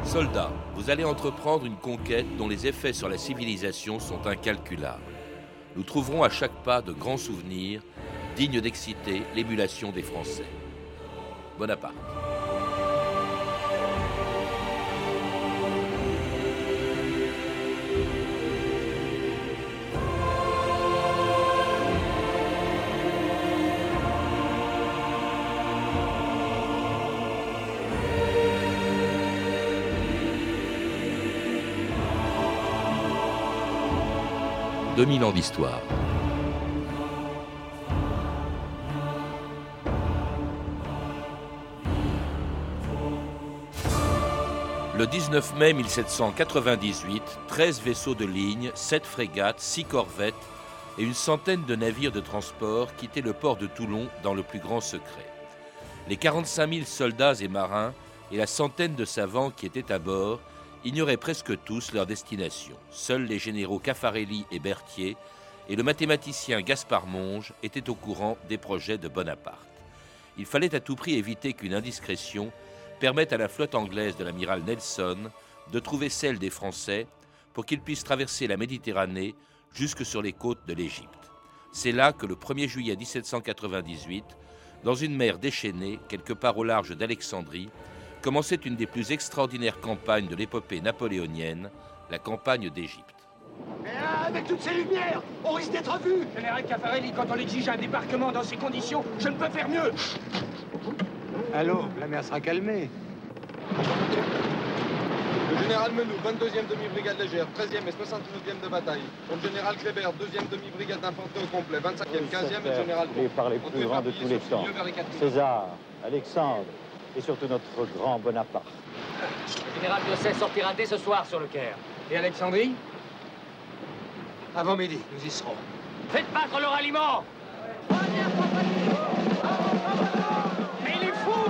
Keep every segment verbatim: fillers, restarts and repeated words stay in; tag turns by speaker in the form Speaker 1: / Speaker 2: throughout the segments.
Speaker 1: Soldats, vous allez entreprendre une conquête dont les effets sur la civilisation sont incalculables. Nous trouverons à chaque pas de grands souvenirs, dignes d'exciter l'émulation des Français. Bonaparte. deux mille ans d'histoire. Le dix-neuf mai mille sept cent quatre-vingt-dix-huit, treize vaisseaux de ligne, sept frégates, six corvettes et une centaine de navires de transport quittaient le port de Toulon dans le plus grand secret. Les quarante-cinq mille soldats et marins et la centaine de savants qui étaient à bord ignoraient presque tous leur destination. Seuls les généraux Caffarelli et Berthier et le mathématicien Gaspard Monge étaient au courant des projets de Bonaparte. Il fallait à tout prix éviter qu'une indiscrétion permette à la flotte anglaise de l'amiral Nelson de trouver celle des Français pour qu'ils puissent traverser la Méditerranée jusque sur les côtes de l'Égypte. C'est là que le premier juillet dix-sept cent quatre-vingt-dix-huit, dans une mer déchaînée, quelque part au large d'Alexandrie, commençait une des plus extraordinaires campagnes de l'épopée napoléonienne, la campagne d'Égypte.
Speaker 2: Mais avec toutes ces lumières, on risque d'être vu.
Speaker 3: Général Caffarelli, quand on exige un débarquement dans ces conditions, je ne peux faire mieux.
Speaker 2: Allô, la mer sera calmée.
Speaker 4: Le général Menou, vingt-deuxième demi-brigade légère, treizième et soixante-neuvième de bataille. Pour le général Kléber, deuxième demi-brigade d'infanterie au complet, vingt-cinquième, quinzième et le général
Speaker 5: Vous par les plus grands de tous les temps. César, Alexandre et surtout notre grand Bonaparte.
Speaker 3: Le général Dessay sortira dès ce soir sur le Caire. Et Alexandrie?
Speaker 2: Avant midi, nous y serons.
Speaker 3: Faites battre le ralliement! Mais il est fou!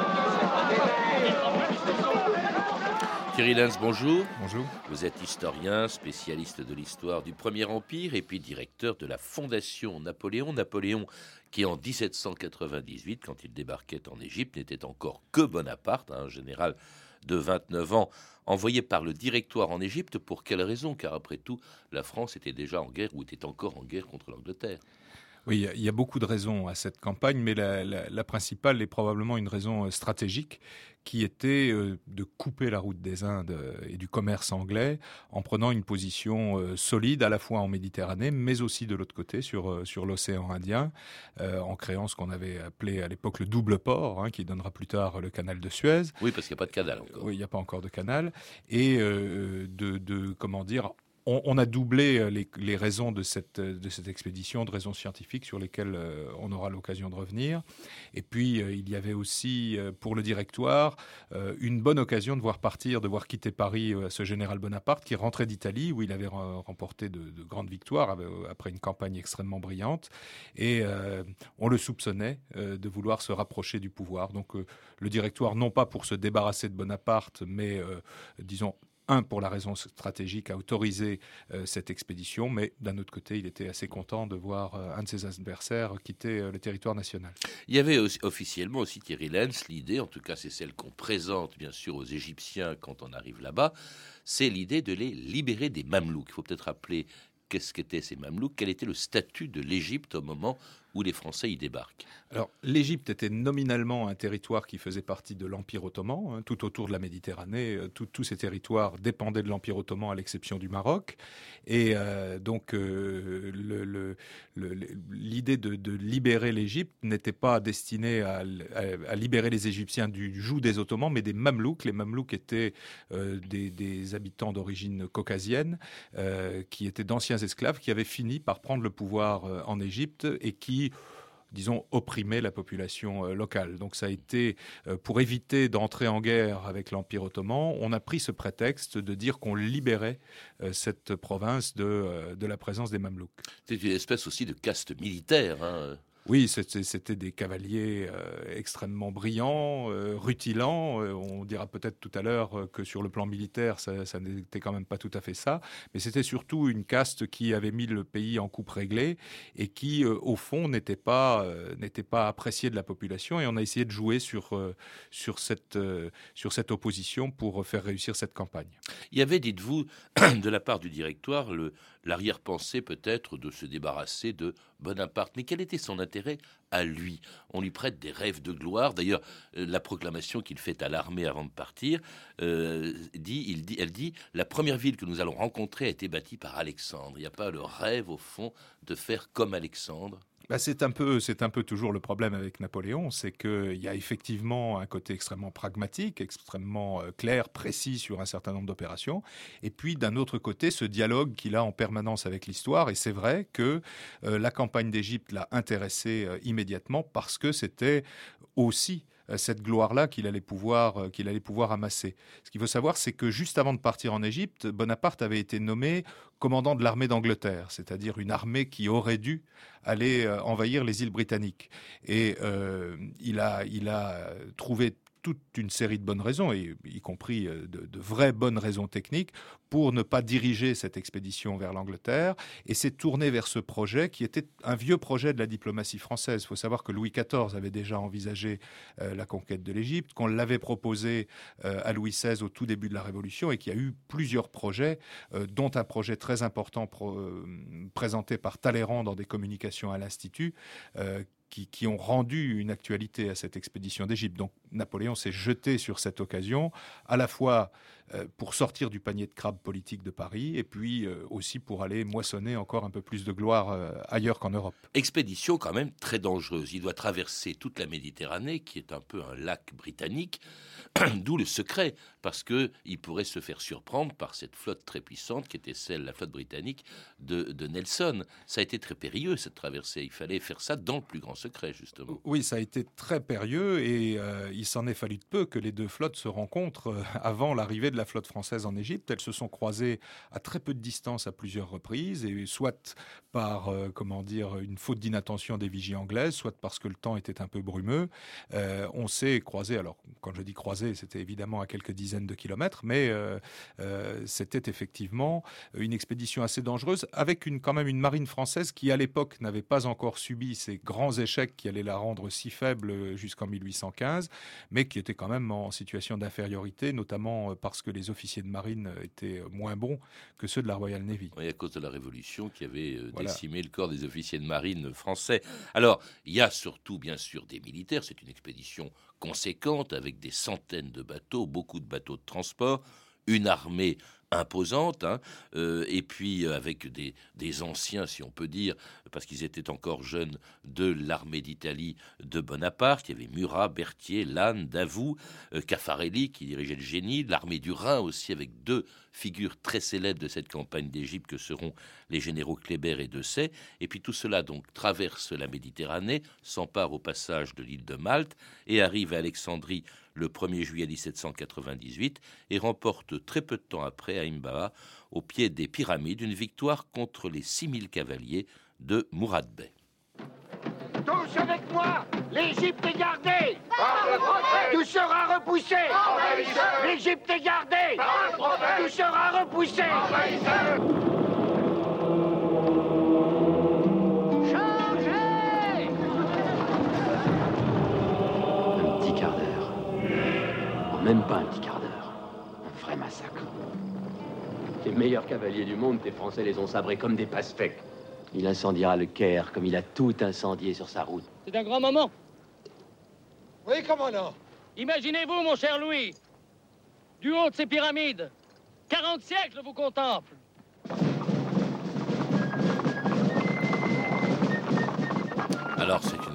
Speaker 1: Thierry Lenz, bonjour.
Speaker 6: Bonjour.
Speaker 1: Vous êtes historien, spécialiste de l'histoire du Premier Empire et puis directeur de la Fondation Napoléon. Napoléon qui, en dix-sept cent quatre-vingt-dix-huit, quand il débarquait en Égypte, n'était encore que Bonaparte, un général de vingt-neuf ans, envoyé par le Directoire en Égypte. Pour quelle raison? Car après tout, la France était déjà en guerre ou était encore en guerre contre l'Angleterre.
Speaker 6: Oui, il y a beaucoup de raisons à cette campagne, mais la, la, la principale est probablement une raison stratégique qui était de couper la route des Indes et du commerce anglais en prenant une position solide à la fois en Méditerranée, mais aussi de l'autre côté sur, sur l'océan Indien, euh, en créant ce qu'on avait appelé à l'époque le double port, hein, qui donnera plus tard le canal de Suez.
Speaker 1: Oui, parce qu'il n'y a pas de canal encore.
Speaker 6: Oui, il n'y a pas encore de canal. Et euh, de, de, comment dire... On, on a doublé les, les raisons de cette, de cette expédition, de raisons scientifiques sur lesquelles euh, on aura l'occasion de revenir. Et puis, euh, il y avait aussi, euh, pour le Directoire, euh, une bonne occasion de voir partir, de voir quitter Paris euh, ce général Bonaparte qui rentrait d'Italie, où il avait re- remporté de, de grandes victoires euh, après une campagne extrêmement brillante. Et euh, on le soupçonnait euh, de vouloir se rapprocher du pouvoir. Donc, euh, le Directoire, non pas pour se débarrasser de Bonaparte, mais, euh, disons, Un, pour la raison stratégique, a autorisé euh, cette expédition, mais d'un autre côté, il était assez content de voir euh, un de ses adversaires quitter euh, le territoire national.
Speaker 1: Il y avait aussi, officiellement aussi, Thierry Lenz, l'idée, en tout cas c'est celle qu'on présente bien sûr aux Égyptiens quand on arrive là-bas, c'est l'idée de les libérer des Mamelouks. Il faut peut-être rappeler qu'est-ce qu'étaient ces Mamelouks, quel était le statut de l'Égypte au moment où les Français y débarquent.
Speaker 6: Alors, l'Égypte était nominalement un territoire qui faisait partie de l'Empire ottoman, hein, tout autour de la Méditerranée. Euh, tout, tous ces territoires dépendaient de l'Empire ottoman à l'exception du Maroc. Et euh, donc, euh, le, le, le, l'idée de, de libérer l'Égypte n'était pas destinée à, à, à libérer les Égyptiens du joug des Ottomans, mais des Mamelouks. Les Mamelouks étaient euh, des, des habitants d'origine caucasienne, euh, qui étaient d'anciens esclaves, qui avaient fini par prendre le pouvoir euh, en Égypte et qui disons, opprimer la population euh, locale. Donc ça a été, euh, pour éviter d'entrer en guerre avec l'Empire ottoman, on a pris ce prétexte de dire qu'on libérait euh, cette province de, euh, de la présence des Mamelouks.
Speaker 1: C'est une espèce aussi de caste militaire, hein.
Speaker 6: Oui, c'était, c'était des cavaliers euh, extrêmement brillants, euh, rutilants. Euh, on dira peut-être tout à l'heure euh, que sur le plan militaire, ça, ça n'était quand même pas tout à fait ça. Mais c'était surtout une caste qui avait mis le pays en coupe réglée et qui, euh, au fond, n'était pas, euh, n'était pas appréciée de la population. Et on a essayé de jouer sur, euh, sur, cette, euh, sur cette opposition pour faire réussir cette campagne.
Speaker 1: Il y avait, dites-vous, de la part du directoire, le, l'arrière-pensée peut-être de se débarrasser de Bonaparte. Mais quel était son intérêt à lui? On lui prête des rêves de gloire. D'ailleurs, euh, la proclamation qu'il fait à l'armée avant de partir, euh, dit, il dit, elle dit « La première ville que nous allons rencontrer a été bâtie par Alexandre ». Il n'y a pas le rêve, au fond, de faire comme Alexandre?
Speaker 6: Bah c'est un peu, c'est un peu toujours le problème avec Napoléon, c'est qu'il y a effectivement un côté extrêmement pragmatique, extrêmement euh, clair, précis sur un certain nombre d'opérations, et puis d'un autre côté ce dialogue qu'il a en permanence avec l'histoire. Et c'est vrai que euh, la campagne d'Égypte l'a intéressé euh, immédiatement parce que c'était aussi cette gloire-là qu'il allait pouvoir, qu'il allait pouvoir amasser. Ce qu'il faut savoir, c'est que juste avant de partir en Égypte, Bonaparte avait été nommé commandant de l'armée d'Angleterre, c'est-à-dire une armée qui aurait dû aller envahir les îles britanniques. Et euh, il a, il a trouvé toute une série de bonnes raisons, et y compris de, de vraies bonnes raisons techniques, pour ne pas diriger cette expédition vers l'Angleterre, et s'est tourné vers ce projet qui était un vieux projet de la diplomatie française. Il faut savoir que Louis quatorze avait déjà envisagé euh, la conquête de l'Égypte, qu'on l'avait proposé euh, à Louis seize au tout début de la Révolution, et qu'il y a eu plusieurs projets, euh, dont un projet très important pro, euh, présenté par Talleyrand dans des communications à l'Institut, euh, Qui, qui ont rendu une actualité à cette expédition d'Égypte. Donc Napoléon s'est jeté sur cette occasion, à la fois euh, pour sortir du panier de crabes politique de Paris, et puis euh, aussi pour aller moissonner encore un peu plus de gloire euh, ailleurs qu'en Europe.
Speaker 1: Expédition quand même très dangereuse. Il doit traverser toute la Méditerranée, qui est un peu un lac britannique, d'où le secret, parce qu'il pourrait se faire surprendre par cette flotte très puissante qui était celle, la flotte britannique de, de Nelson. Ça a été très périlleux, cette traversée. Il fallait faire ça dans le plus grand secret, justement.
Speaker 6: Oui, ça a été très périlleux, et euh, il s'en est fallu de peu que les deux flottes se rencontrent euh, avant l'arrivée de la flotte française en Égypte. Elles se sont croisées à très peu de distance à plusieurs reprises, et soit par euh, comment dire, une faute d'inattention des vigies anglaises, soit parce que le temps était un peu brumeux. Euh, on s'est croisés, alors quand je dis croisés, c'était évidemment à quelques dizaines de kilomètres, mais euh, euh, c'était effectivement une expédition assez dangereuse, avec une, quand même une marine française qui, à l'époque, n'avait pas encore subi ces grands échecs qui allaient la rendre si faible jusqu'en mille huit cent quinze, mais qui était quand même en situation d'infériorité, notamment parce que les officiers de marine étaient moins bons que ceux de la Royal Navy.
Speaker 1: Oui, à cause de la Révolution qui avait euh,
Speaker 6: Voilà.
Speaker 1: décimé le corps des officiers de marine français. Alors, il y a surtout, bien sûr, des militaires. C'est une expédition conséquente avec des centaines de bateaux, beaucoup de bateaux de transport, une armée imposante, hein, euh, et puis avec des, des anciens, si on peut dire, parce qu'ils étaient encore jeunes, de l'armée d'Italie de Bonaparte. Il y avait Murat, Berthier, Lannes, Davout, euh, Caffarelli qui dirigeait le génie, l'armée du Rhin aussi, avec deux figures très célèbres de cette campagne d'Égypte que seront les généraux Kléber et Dessay. Et puis tout cela donc traverse la Méditerranée, s'empare au passage de l'île de Malte et arrive à Alexandrie le premier juillet dix-sept cent quatre-vingt-dix-huit et remporte très peu de temps après à Imbaba, au pied des pyramides, une victoire contre les six mille cavaliers de Mourad Bey.
Speaker 2: Tous avec moi, l'Égypte est gardée. Tout sera repoussé. L'Égypte est gardée. Tout sera repoussé. Chargez!
Speaker 3: Un petit quart d'heure. Oh, même pas un petit quart d'heure. Un vrai massacre. Les meilleurs cavaliers du monde, tes Français les ont sabrés comme des pastèques. Il incendiera le Caire comme il a tout incendié sur sa route.
Speaker 7: C'est un grand moment.
Speaker 2: Oui, comment non?
Speaker 7: Imaginez-vous, mon cher Louis, du haut de ces pyramides, quarante siècles vous contemplent.
Speaker 1: Alors c'est une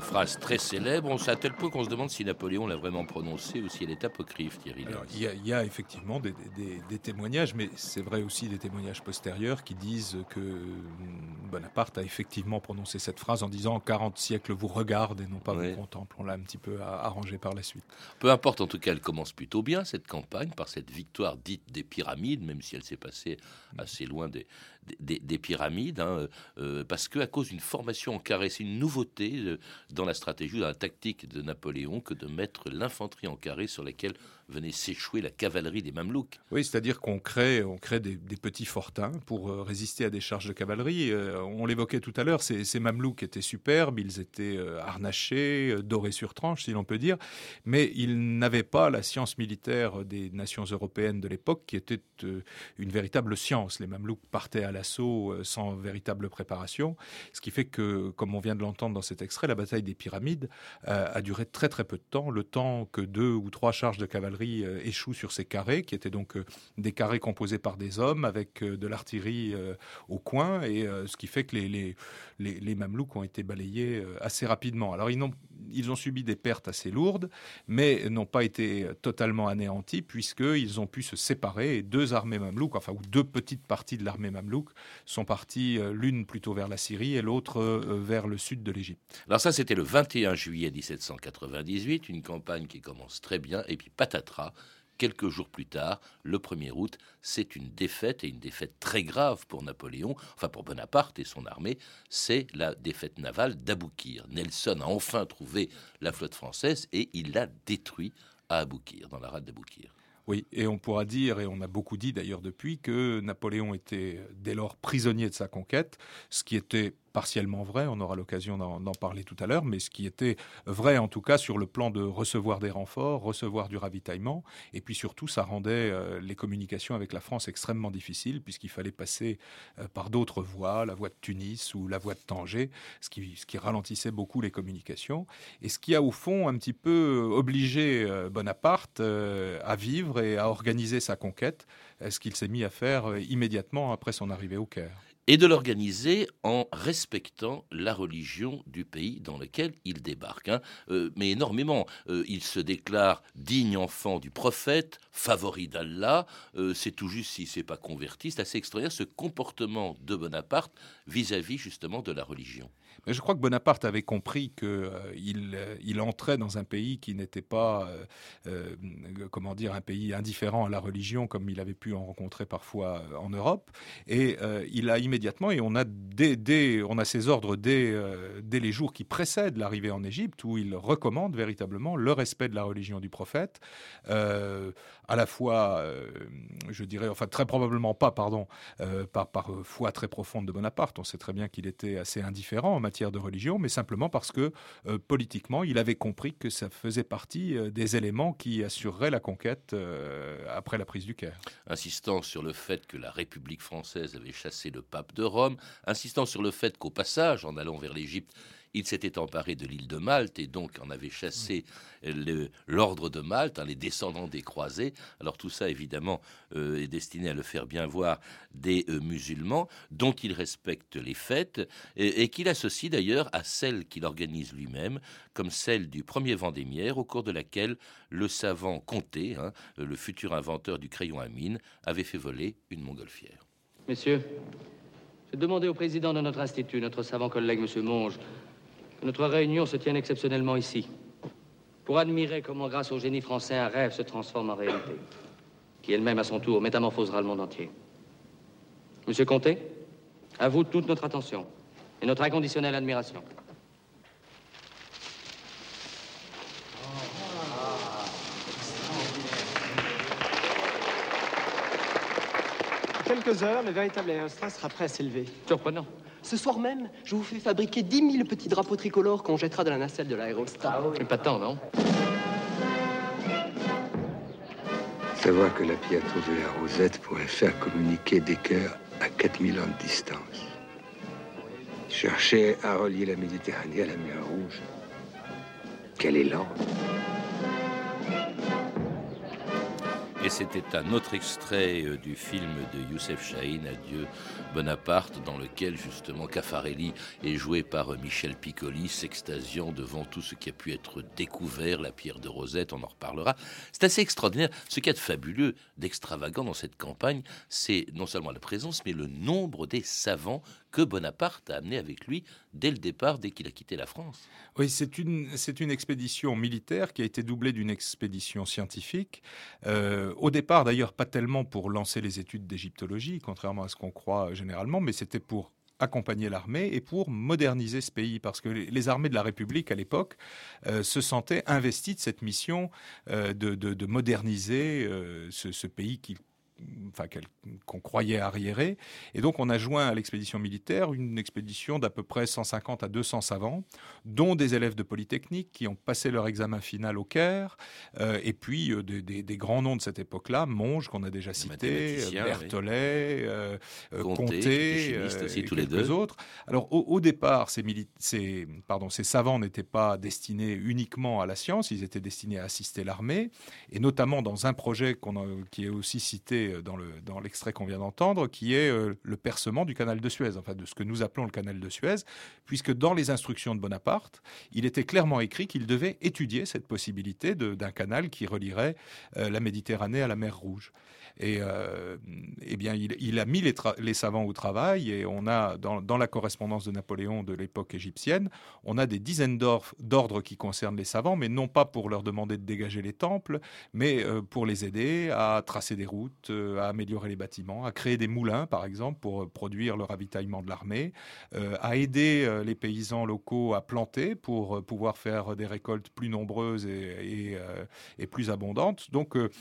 Speaker 1: phrase très célèbre, c'est à tel point qu'on se demande si Napoléon l'a vraiment prononcée ou si elle est apocryphe, Thierry.
Speaker 6: Alors, il, y a, il y a effectivement des, des, des témoignages, mais c'est vrai aussi des témoignages postérieurs qui disent que Bonaparte a effectivement prononcé cette phrase en disant « quarante siècles vous regardent et non pas oui. vous contemplent ». On l'a un petit peu arrangé par la suite.
Speaker 1: Peu importe, en tout cas, elle commence plutôt bien, cette campagne, par cette victoire dite des pyramides, même si elle s'est passée assez loin des, des, des pyramides, hein, euh, parce qu'à cause d'une formation en carré, c'est une nouveauté euh, dans la stratégie, dans la tactique de Napoléon, que de mettre l'infanterie en carré sur laquelle venait s'échouer la cavalerie des Mamelouks.
Speaker 6: Oui, c'est-à-dire qu'on crée, on crée des, des petits fortins pour euh, résister à des charges de cavalerie. Euh, on l'évoquait tout à l'heure, ces, ces Mamelouks étaient superbes, ils étaient euh, harnachés, euh, dorés sur tranche, si l'on peut dire, mais ils n'avaient pas la science militaire des nations européennes de l'époque, qui était euh, une véritable science. Les Mamelouks partaient à l'assaut euh, sans véritable préparation, ce qui fait que, comme on vient de l'entendre dans cet extrait, la bataille des pyramides euh, a duré très très peu de temps, le temps que deux ou trois charges de cavalerie euh, échouent sur ces carrés, qui étaient donc euh, des carrés composés par des hommes avec euh, de l'artillerie euh, au coin, et euh, ce qui fait que les, les, les, les Mamelouks ont été balayés euh, assez rapidement. Alors ils ont, ils ont subi des pertes assez lourdes, mais n'ont pas été totalement anéantis, puisqu'ils ont pu se séparer, et deux armées Mamelouks, enfin ou deux petites parties de l'armée Mamelouk sont parties, euh, l'une plutôt vers la Syrie et l'autre euh, vers le sud de l'Égypte.
Speaker 1: Alors ça, c'était le vingt et un juillet dix-sept cent quatre-vingt-dix-huit, une campagne qui commence très bien, et puis patatras, quelques jours plus tard, le premier août, c'est une défaite, et une défaite très grave pour Napoléon, enfin pour Bonaparte et son armée, c'est la défaite navale d'Aboukir. Nelson a enfin trouvé la flotte française et il l'a détruit à Aboukir, dans la rade d'Aboukir.
Speaker 6: Oui, et on pourra dire, et on a beaucoup dit d'ailleurs depuis, que Napoléon était dès lors prisonnier de sa conquête, ce qui était partiellement vrai, on aura l'occasion d'en, d'en parler tout à l'heure, mais ce qui était vrai en tout cas sur le plan de recevoir des renforts, recevoir du ravitaillement, et puis surtout ça rendait euh, les communications avec la France extrêmement difficiles, puisqu'il fallait passer euh, par d'autres voies, la voie de Tunis ou la voie de Tanger, ce qui, ce qui ralentissait beaucoup les communications, et ce qui a au fond un petit peu obligé euh, Bonaparte euh, à vivre et à organiser sa conquête, euh, ce qu'il s'est mis à faire euh, immédiatement après son arrivée au Caire.
Speaker 1: Et de l'organiser en respectant la religion du pays dans lequel il débarque. Hein. Euh, mais énormément. Euh, il se déclare digne enfant du prophète, favori d'Allah. Euh, c'est tout juste s'il ne s'est pas converti. C'est assez extraordinaire ce comportement de Bonaparte vis-à-vis justement de la religion.
Speaker 6: Mais je crois que Bonaparte avait compris qu'il euh, euh, il entrait dans un pays qui n'était pas, euh, euh, comment dire, un pays indifférent à la religion comme il avait pu en rencontrer parfois en Europe. Et euh, il a immédiatement, et on a, dès, dès, on a ses ordres dès, euh, dès les jours qui précèdent l'arrivée en Égypte, où il recommande véritablement le respect de la religion du prophète, euh, à la fois, euh, je dirais, enfin très probablement pas, pardon, euh, par, par foi très profonde de Bonaparte. On sait très bien qu'il était assez indifférent en matière de religion, mais simplement parce que euh, politiquement, il avait compris que ça faisait partie euh, des éléments qui assureraient la conquête euh, après la prise du Caire.
Speaker 1: Insistant sur le fait que la République française avait chassé le pape de Rome, insistant sur le fait qu'au passage, en allant vers l'Égypte, il s'était emparé de l'île de Malte et donc en avait chassé le, l'ordre de Malte, hein, les descendants des croisés. Alors tout ça, évidemment, euh, est destiné à le faire bien voir des euh, musulmans dont il respecte les fêtes et, et qu'il associe d'ailleurs à celle qu'il organise lui-même, comme celle du premier Vendémiaire, au cours de laquelle le savant Comté, hein, le futur inventeur du crayon à mine, avait fait voler une montgolfière.
Speaker 7: Messieurs, j'ai demandé au président de notre institut, notre savant collègue, M. Monge, que notre réunion se tienne exceptionnellement ici, pour admirer comment, grâce au génie français, un rêve se transforme en réalité, qui elle-même, à son tour, métamorphosera le monde entier. Monsieur Comté, à vous toute notre attention et notre inconditionnelle admiration.
Speaker 8: Dans quelques heures, le véritable aérostat sera prêt à s'élever.
Speaker 7: Surprenant.
Speaker 8: Ce soir même, je vous fais fabriquer dix mille petits drapeaux tricolores qu'on jettera de la nacelle de l'aérostat.
Speaker 7: Ah oui. Pas tant, non?
Speaker 9: Savoir que la Pie a trouvé la rosette pourrait faire communiquer des cœurs à quatre mille ans de distance. Chercher à relier la Méditerranée à la mer Rouge. Quel élan!
Speaker 1: Et c'était un autre extrait du film de Youssef Chahine, Adieu Bonaparte, dans lequel justement Caffarelli est joué par Michel Piccoli, s'extasiant devant tout ce qui a pu être découvert, la pierre de Rosette, on en reparlera. C'est assez extraordinaire. Ce qu'il y a de fabuleux, d'extravagant dans cette campagne, c'est non seulement la présence, mais le nombre des savants que Bonaparte a amené avec lui dès le départ, dès qu'il a quitté la France.
Speaker 6: Oui, c'est une, c'est une expédition militaire qui a été doublée d'une expédition scientifique. Euh, au départ, d'ailleurs, pas tellement pour lancer les études d'égyptologie, contrairement à ce qu'on croit généralement, mais c'était pour accompagner l'armée et pour moderniser ce pays, parce que les armées de la République à l'époque euh, se sentaient investies de cette mission euh, de, de, de moderniser euh, ce, ce pays qui Enfin, qu'on croyait arriéré. Et donc, on a joint à l'expédition militaire une expédition d'à peu près cent cinquante à deux cents savants, dont des élèves de Polytechnique qui ont passé leur examen final au Caire, euh, et puis euh, des, des, des grands noms de cette époque-là, Monge, qu'on a déjà cité, Berthollet, oui. euh, Comté, Comté euh,
Speaker 1: aussi,
Speaker 6: et
Speaker 1: tous
Speaker 6: quelques
Speaker 1: les deux.
Speaker 6: autres. Alors, au, au départ, ces, mili- ces, pardon, ces savants n'étaient pas destinés uniquement à la science, ils étaient destinés à assister l'armée, et notamment dans un projet qu'on a, qui est aussi cité dans, le, dans l'extrait qu'on vient d'entendre, qui est euh, le percement du canal de Suez, enfin de ce que nous appelons le canal de Suez, puisque dans les instructions de Bonaparte, il était clairement écrit qu'il devait étudier cette possibilité de, d'un canal qui relierait euh, la Méditerranée à la mer Rouge. Et euh, eh bien, il, il a mis les, tra- les savants au travail, et on a, dans, dans la correspondance de Napoléon de l'époque égyptienne, on a des dizaines d'ordres qui concernent les savants, mais non pas pour leur demander de dégager les temples, mais euh, pour les aider à tracer des routes, euh, à améliorer les bâtiments, à créer des moulins, par exemple, pour euh, produire le ravitaillement de l'armée, euh, à aider euh, les paysans locaux à planter pour euh, pouvoir faire des récoltes plus nombreuses et, et, euh, et plus abondantes. Donc, euh,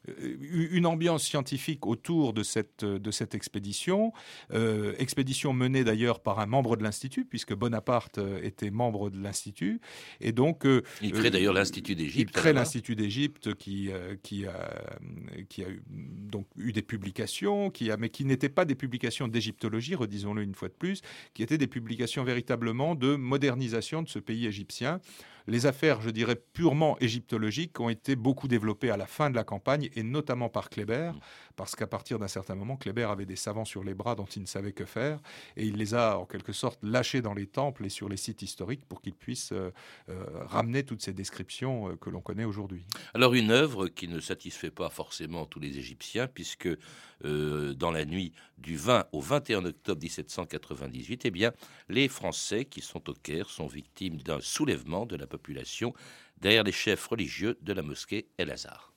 Speaker 6: une ambiance scientifique autour de cette, de cette expédition, euh, expédition menée d'ailleurs par un membre de l'Institut, puisque Bonaparte était membre de l'Institut, et donc... Euh,
Speaker 1: il crée d'ailleurs l'Institut d'Égypte.
Speaker 6: Il crée l'Institut d'Égypte qui, euh, qui, a, qui a eu, donc, eu des publications, qui a, mais qui n'étaient pas des publications d'égyptologie, redisons-le une fois de plus, qui étaient des publications véritablement de modernisation de ce pays égyptien. Les affaires, je dirais, purement égyptologiques ont été beaucoup développées à la fin de la campagne, et notamment par Kléber, parce qu'à partir d'un certain moment, Kléber avait des savants sur les bras dont il ne savait que faire, et il les a en quelque sorte lâchés dans les temples et sur les sites historiques pour qu'ils puissent euh, euh, ramener toutes ces descriptions euh, que l'on connaît aujourd'hui.
Speaker 1: Alors une œuvre qui ne satisfait pas forcément tous les Égyptiens, puisque euh, dans la nuit du vingt au vingt et un octobre dix-sept cent quatre-vingt-dix-huit, eh bien, les Français qui sont au Caire sont victimes d'un soulèvement de la population derrière les chefs religieux de la mosquée El-Azhar.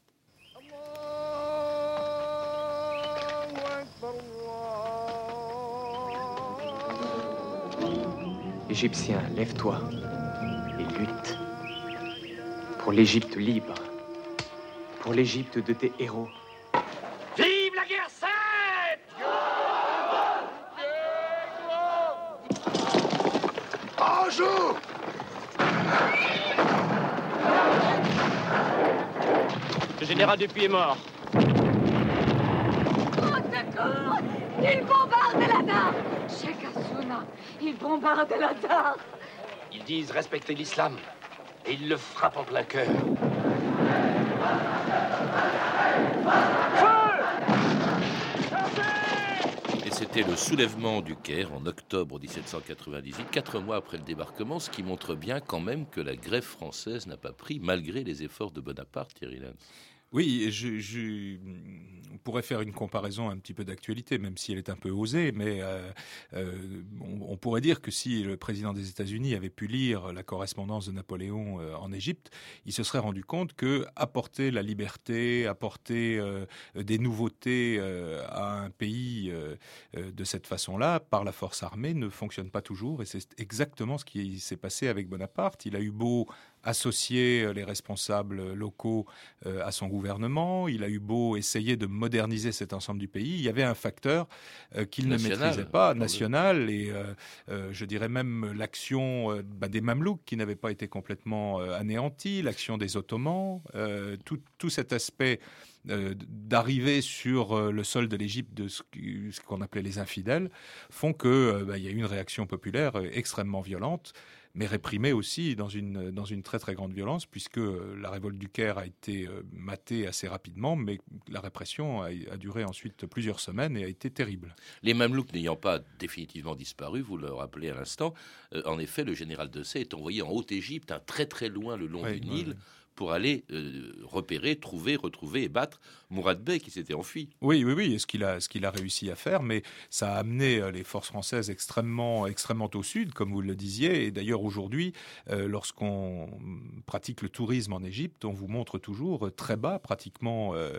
Speaker 8: Égyptien, lève-toi et lutte pour l'Égypte libre, pour l'Égypte de tes héros.
Speaker 2: Vive la guerre sainte! Bonjour!
Speaker 8: Le général Dupuy est mort.
Speaker 10: Au secours! Il bombarde l'Azhar! Cheikh Hassouna, il bombarde l'Azhar!
Speaker 2: Ils disent respecter l'islam, et ils le frappent en plein cœur.
Speaker 1: Et c'était le soulèvement du Caire en octobre dix-sept cent quatre-vingt-dix-huit, quatre mois après le débarquement, ce qui montre bien quand même que la grève française n'a pas pris, malgré les efforts de Bonaparte, Thierry Lenz.
Speaker 6: Oui, je, je, on pourrait faire une comparaison un petit peu d'actualité, même si elle est un peu osée, mais euh, euh, on, on pourrait dire que si le président des États-Unis avait pu lire la correspondance de Napoléon euh, en Égypte, il se serait rendu compte que apporter la liberté, apporter euh, des nouveautés euh, à un pays euh, euh, de cette façon-là, par la force armée, ne fonctionne pas toujours, et c'est exactement ce qui s'est passé avec Bonaparte. Il a eu beau associer les responsables locaux euh, à son gouvernement, il a eu beau essayer de moderniser cet ensemble du pays, il y avait un facteur euh, qu'il national, ne maîtrisait pas, national, et euh, euh, je dirais même l'action euh, bah, des Mamelouks qui n'avait pas été complètement euh, anéantie, l'action des Ottomans, euh, tout, tout cet aspect euh, d'arriver sur euh, le sol de l'Égypte de ce, ce qu'on appelait les infidèles, font qu'il euh, bah, y a eu une réaction populaire euh, extrêmement violente. mais réprimé aussi dans une, dans une très très grande violence, puisque la révolte du Caire a été matée assez rapidement, mais la répression a, a duré ensuite plusieurs semaines et a été terrible.
Speaker 1: Les Mamelouks n'ayant pas définitivement disparu, vous le rappelez à l'instant, euh, en effet, le général Dessay est envoyé en Haute-Égypte, hein, très très loin le long
Speaker 6: oui,
Speaker 1: du
Speaker 6: oui,
Speaker 1: Nil,
Speaker 6: oui.
Speaker 1: pour aller euh, repérer, trouver, retrouver et battre Mourad Bey qui s'était enfui.
Speaker 6: Oui, oui, oui, et ce qu'il a, ce qu'il a réussi à faire, mais ça a amené euh, les forces françaises extrêmement, extrêmement au sud, comme vous le disiez. Et d'ailleurs, aujourd'hui, euh, lorsqu'on pratique le tourisme en Égypte, on vous montre toujours très bas, pratiquement euh,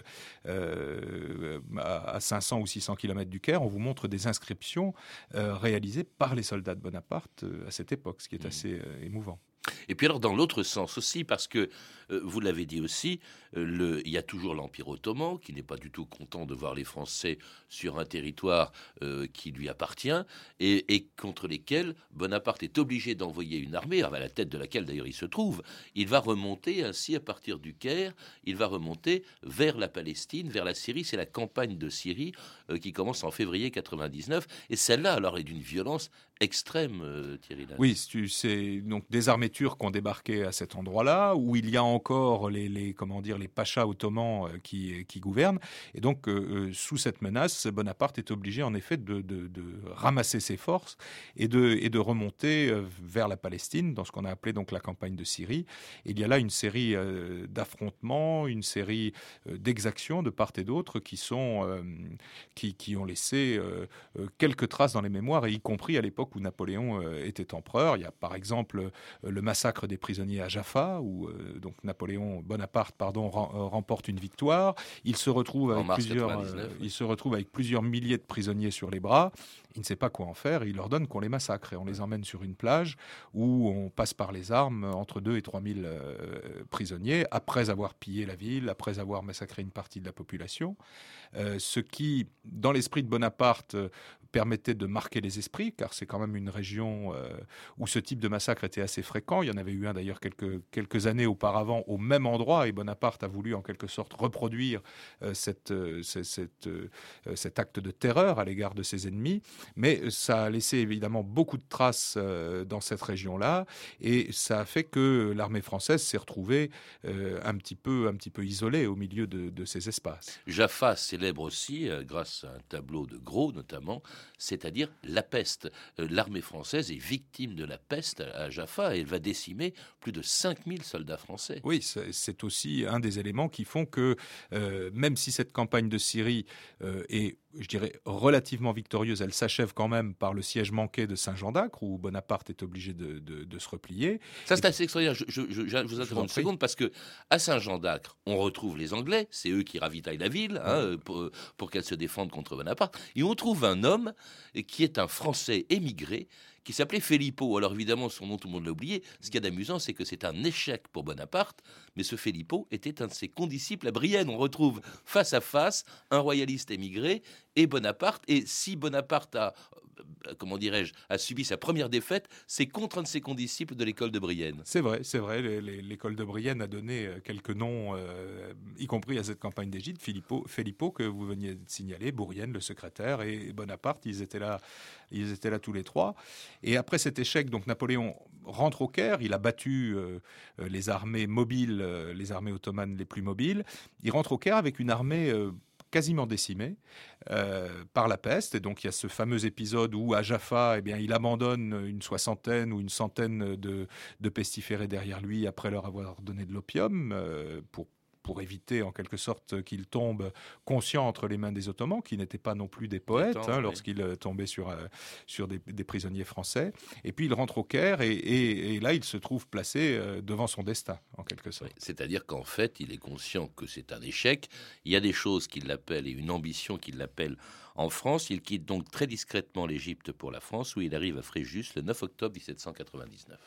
Speaker 6: euh, à cinq cents ou six cents kilomètres du Caire, on vous montre des inscriptions euh, réalisées par les soldats de Bonaparte euh, à cette époque, ce qui est mmh. assez euh, émouvant.
Speaker 1: Et puis alors dans l'autre sens aussi, parce que, euh, vous l'avez dit aussi, euh, le, il y a toujours l'Empire ottoman qui n'est pas du tout content de voir les Français sur un territoire euh, qui lui appartient et, et contre lesquels Bonaparte est obligé d'envoyer une armée, à la tête de laquelle d'ailleurs il se trouve. Il va remonter ainsi à partir du Caire, il va remonter vers la Palestine, vers la Syrie. C'est la campagne de Syrie euh, qui commence en février quatre-vingt-dix-neuf et celle-là alors est d'une violence extrême, euh, Thierry Lhermitte.
Speaker 6: Oui, c'est donc des armées turcs ont débarqué à cet endroit-là, où il y a encore les, les comment dire, les pachas ottomans euh, qui, qui gouvernent. Et donc, euh, sous cette menace, Bonaparte est obligé, en effet, de, de, de ramasser ses forces et de, et de remonter euh, vers la Palestine, dans ce qu'on a appelé donc la campagne de Syrie. Et il y a là une série euh, d'affrontements, une série euh, d'exactions de part et d'autre qui, sont, euh, qui, qui ont laissé euh, euh, quelques traces dans les mémoires, et y compris à l'époque où Napoléon euh, était empereur. Il y a par exemple euh, le massacre des prisonniers à Jaffa, où euh, donc Napoléon Bonaparte pardon, rem, euh, remporte une victoire. Il se retrouve avec plusieurs, euh, il se retrouve avec plusieurs milliers de prisonniers sur les bras. Il ne sait pas quoi en faire. Il ordonne qu'on les massacre et on les emmène sur une plage où on passe par les armes entre deux et trois mille euh, prisonniers après avoir pillé la ville, après avoir massacré une partie de la population. Euh, ce qui, dans l'esprit de Bonaparte, euh, permettait de marquer les esprits, car c'est quand même une région euh, où ce type de massacre était assez fréquent. Il y en avait eu un d'ailleurs quelques, quelques années auparavant au même endroit, et Bonaparte a voulu en quelque sorte reproduire euh, cette, euh, cette, euh, cet acte de terreur à l'égard de ses ennemis. Mais ça a laissé évidemment beaucoup de traces euh, dans cette région-là, et ça a fait que l'armée française s'est retrouvée euh, un, petit peu, un petit peu isolée au milieu de, de ces espaces.
Speaker 1: Jaffa célèbre aussi, euh, grâce à un tableau de Gros notamment, c'est-à-dire la peste. Euh, l'armée française est victime de la peste à Jaffa et elle va décimer plus de cinq mille soldats français.
Speaker 6: Oui, c'est, c'est aussi un des éléments qui font que, euh, même si cette campagne de Syrie euh, est, je dirais, relativement victorieuse, elle s'achève quand même par le siège manqué de Saint-Jean-d'Acre, où Bonaparte est obligé de, de, de se replier.
Speaker 1: Ça, c'est et... assez extraordinaire. Je, je, je, je vous interromps une seconde, parce que à Saint-Jean-d'Acre, on retrouve les Anglais, c'est eux qui ravitaillent la ville, hein, pour, pour qu'elle se défende contre Bonaparte, et on trouve un homme qui est un Français émigré, qui s'appelait Filippo. Alors évidemment, son nom, tout le monde l'a oublié. Ce qu'il y a d'amusant, c'est que c'est un échec pour Bonaparte, mais ce Filippo était un de ses condisciples à Brienne. On retrouve face à face un royaliste émigré et Bonaparte. Et si Bonaparte a, comment dirais-je, a subi sa première défaite, c'est contre un de ses condisciples de l'école de Brienne.
Speaker 6: C'est vrai, c'est vrai. L'école de Brienne a donné quelques noms, euh, y compris à cette campagne d'Égypte. Filippo, Filippo, que vous veniez de signaler, Bourrienne, le secrétaire, et Bonaparte, ils étaient là, ils étaient là tous les trois. Et après cet échec, donc Napoléon rentre au Caire. Il a battu euh, les armées mobiles, euh, les armées ottomanes les plus mobiles. Il rentre au Caire avec une armée euh, quasiment décimé euh, par la peste. Et donc, il y a ce fameux épisode où, à Jaffa, eh bien, il abandonne une soixantaine ou une centaine de, de pestiférés derrière lui après leur avoir donné de l'opium euh, pour pour éviter en quelque sorte qu'il tombe conscient entre les mains des Ottomans, qui n'étaient pas non plus des poètes temps, hein, oui. lorsqu'il tombait sur, euh, sur des, des prisonniers français. Et puis il rentre au Caire et, et, et là il se trouve placé euh, devant son destin, en quelque sorte.
Speaker 1: Oui, c'est-à-dire qu'en fait, il est conscient que c'est un échec. Il y a des choses qui l'appellent et une ambition qui l'appelle en France. Il quitte donc très discrètement l'Égypte pour la France, où il arrive à Fréjus le neuf octobre dix-sept cent quatre-vingt-dix-neuf.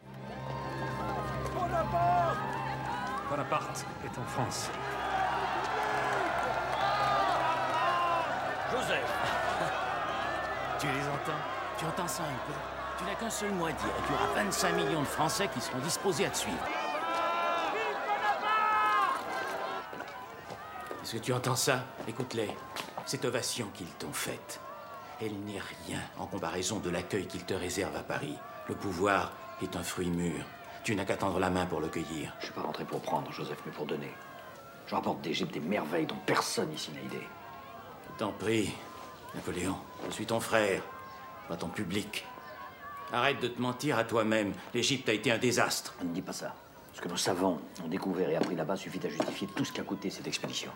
Speaker 11: Bonaparte est en France.
Speaker 12: Joseph. Tu les entends? Tu entends ça un peu? Tu n'as qu'un seul mot à dire et tu auras vingt-cinq millions de Français qui seront disposés à te suivre. Est-ce que tu entends ça? Écoute-les. Cette ovation qu'ils t'ont faite, elle n'est rien en comparaison de l'accueil qu'ils te réservent à Paris. Le pouvoir est un fruit mûr. Tu n'as qu'à tendre la main pour le cueillir.
Speaker 11: Je suis pas rentré pour prendre, Joseph, mais pour donner. Je rapporte d'Égypte des merveilles dont personne ici n'a idée.
Speaker 12: Je t'en prie, Napoléon. Je suis ton frère, pas ton public. Arrête de te mentir à toi-même. L'Égypte a été un désastre.
Speaker 11: Ne dis pas ça. Ce que nos savants ont découvert et appris là-bas suffit à justifier tout ce qu'a coûté cette expédition.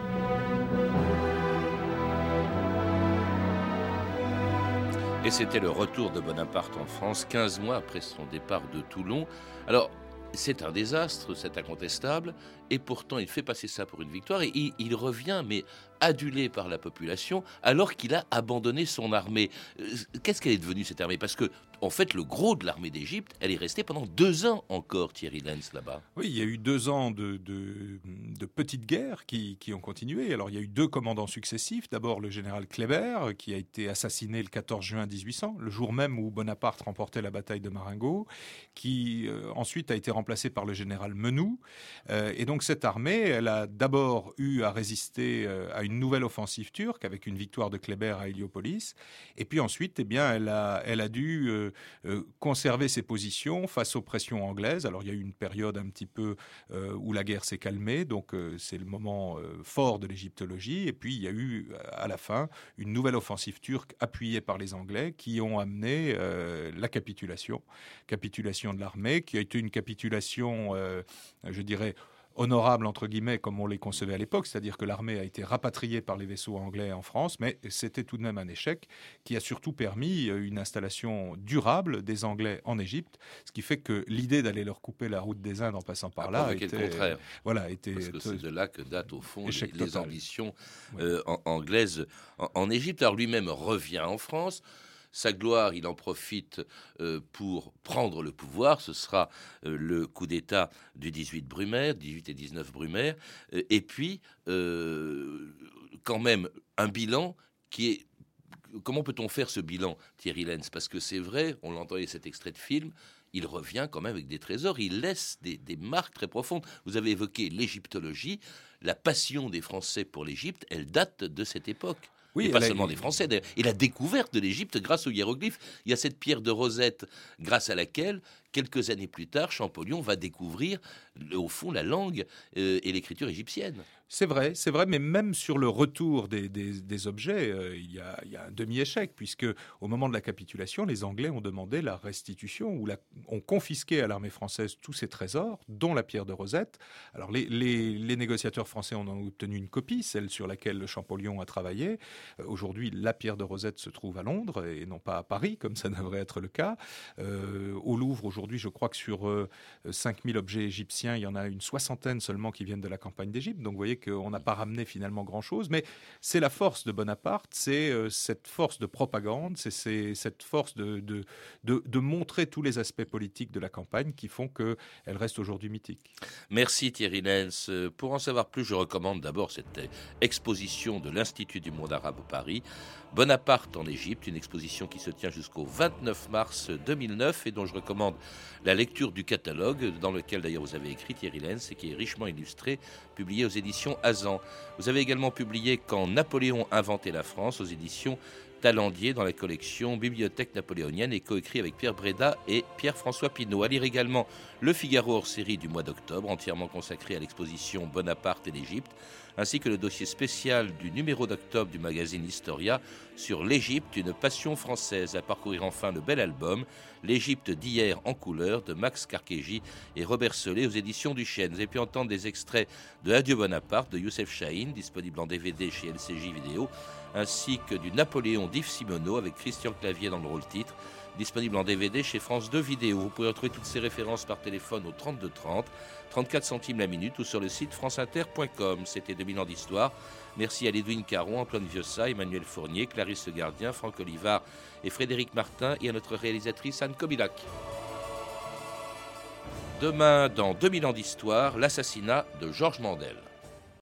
Speaker 1: Et c'était le retour de Bonaparte en France, quinze mois après son départ de Toulon. Alors, c'est un désastre, c'est incontestable, et pourtant il fait passer ça pour une victoire, et il, il revient, mais adulé par la population, alors qu'il a abandonné son armée. Qu'est-ce qu'elle est devenue, cette armée? Parce que, en fait, le gros de l'armée d'Égypte, elle est restée pendant deux ans encore, Thierry Lenz, là-bas.
Speaker 6: Oui, il y a eu deux ans de, de, de petites guerres qui, qui ont continué. Alors, il y a eu deux commandants successifs. D'abord, le général Kléber, qui a été assassiné le quatorze juin mille huit cents, le jour même où Bonaparte remportait la bataille de Marengo, qui euh, ensuite a été remplacé par le général Menou. Euh, et donc, cette armée, elle a d'abord eu à résister euh, à une nouvelle offensive turque avec une victoire de Kléber à Héliopolis. Et puis ensuite, eh bien, elle a, elle a dû euh, euh, conserver ses positions face aux pressions anglaises. Alors, il y a eu une période un petit peu euh, où la guerre s'est calmée. Donc, euh, c'est le moment euh, fort de l'égyptologie. Et puis, il y a eu, à la fin, une nouvelle offensive turque appuyée par les Anglais qui ont amené euh, la capitulation. Capitulation de l'armée, qui a été une capitulation, euh, je dirais, honorable, entre guillemets, comme on les concevait à l'époque, c'est-à-dire que l'armée a été rapatriée par les vaisseaux anglais en France, mais c'était tout de même un échec qui a surtout permis une installation durable des Anglais en Égypte, ce qui fait que l'idée d'aller leur couper la route des Indes en passant par là
Speaker 1: était
Speaker 6: était...
Speaker 1: le contraire.
Speaker 6: Voilà, était...
Speaker 1: Parce que c'est de là que datent, au fond, les, les ambitions
Speaker 6: oui.
Speaker 1: euh, anglaises en, en Égypte. Alors lui-même revient en France. Sa gloire, il en profite euh, pour prendre le pouvoir. Ce sera euh, le coup d'État du dix-huit Brumaire, dix-huit et dix-neuf Brumaire. Euh, et puis, euh, quand même, un bilan qui est... Comment peut-on faire ce bilan, Thierry Lenz? Parce que c'est vrai, on l'entendait cet extrait de film, il revient quand même avec des trésors, il laisse des, des marques très profondes. Vous avez évoqué l'égyptologie, la passion des Français pour l'Égypte, elle date de cette époque. Oui, et pas seulement a... des Français. Et la découverte de l'Égypte grâce aux hiéroglyphes. Il y a cette pierre de Rosette grâce à laquelle, quelques années plus tard, Champollion va découvrir, au fond, la langue euh, et l'écriture égyptienne.
Speaker 6: C'est vrai, c'est vrai, mais même sur le retour des, des, des objets, euh, il, y a, il y a un demi-échec, puisque au moment de la capitulation, les Anglais ont demandé la restitution, ou la, ont confisqué à l'armée française tous ses trésors, dont la pierre de Rosette. Alors les, les, les négociateurs français en ont obtenu une copie, celle sur laquelle le Champollion a travaillé. Euh, aujourd'hui, la pierre de Rosette se trouve à Londres, et non pas à Paris, comme ça devrait être le cas. Euh, au Louvre, aujourd'hui, je crois que sur euh, cinq mille objets égyptiens, il y en a une soixantaine seulement qui viennent de la campagne d'Égypte. Donc vous voyez qu'on n'a pas ramené finalement grand-chose, mais c'est la force de Bonaparte, c'est euh, cette force de propagande, c'est, c'est cette force de, de, de, de montrer tous les aspects politiques de la campagne qui font qu'elle reste aujourd'hui mythique.
Speaker 1: Merci Thierry Lenz. Pour en savoir plus, je recommande d'abord cette exposition de l'Institut du monde arabe à Paris, Bonaparte en Égypte, une exposition qui se tient jusqu'au vingt-neuf mars deux mille neuf et dont je recommande la lecture du catalogue, dans lequel d'ailleurs vous avez écrit Thierry Lenz et qui est richement illustré, publié aux éditions Azan. Vous avez également publié Quand Napoléon inventait la France aux éditions Talendier dans la collection Bibliothèque napoléonienne et coécrit avec Pierre Bréda et Pierre-François Pinault. À lire également Le Figaro hors série du mois d'octobre, entièrement consacré à l'exposition Bonaparte et l'Égypte, ainsi que le dossier spécial du numéro d'octobre du magazine Historia sur l'Égypte, une passion française. À parcourir enfin le bel album L'Égypte d'hier en couleur de Max Carquegi et Robert Solé aux éditions du Chêne. Vous avez pu entendre des extraits de Adieu Bonaparte de Youssef Chahine, disponible en D V D chez L C J Vidéo, ainsi que du Napoléon d'Yves Simoneau avec Christian Clavier dans le rôle-titre, disponible en D V D chez France deux Vidéo. Vous pouvez retrouver toutes ces références par téléphone au trente-deux trente, trente-quatre centimes la minute ou sur le site franceinter point com. C'était deux mille ans d'histoire. Merci à Lédouine Caron, Antoine Viossa, Emmanuel Fournier, Clarisse Le Gardien, Franck Olivard et Frédéric Martin et à notre réalisatrice Anne Kobilac. Demain, dans deux mille ans d'histoire, l'assassinat de Georges Mandel.